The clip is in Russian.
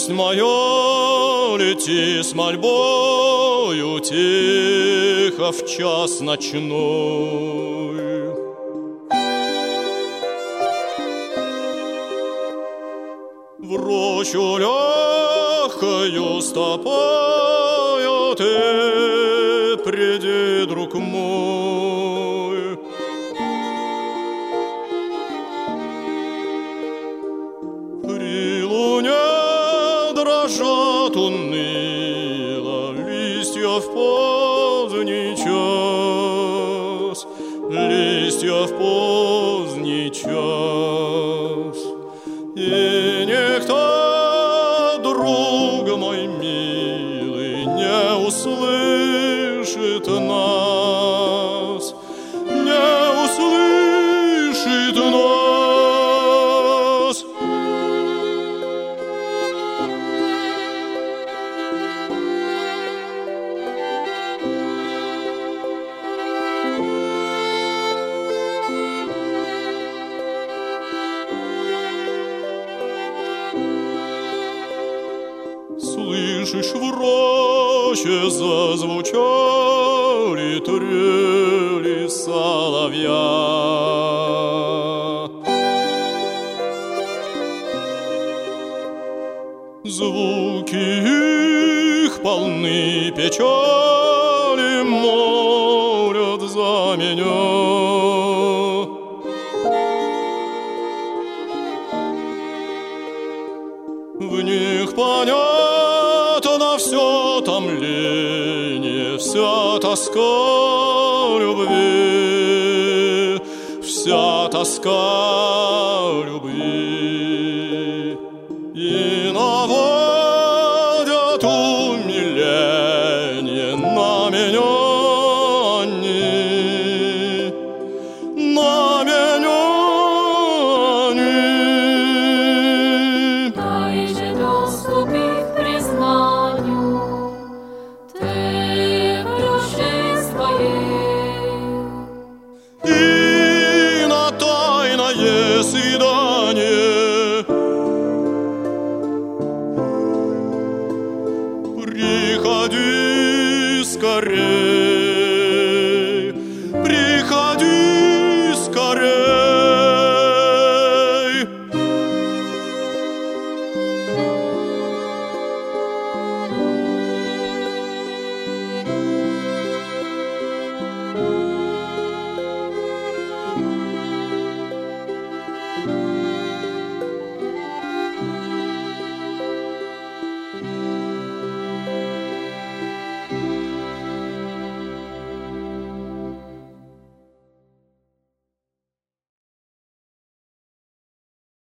Гость мое, лети с мольбою тихо в час ночной. В рощу легкою стопою ты приди, друг мой. При луне дрожат уныло листья в поздний час, листья в поздний час. И никто, друг мой милый, не услышит нас, не услышит нас. Слышишь, в роще зазвучали трели соловья. Звуки их полны печали, молят за меня. В них понятно все томление, вся тоска любви, вся тоска любви. И наводят умиление на меня.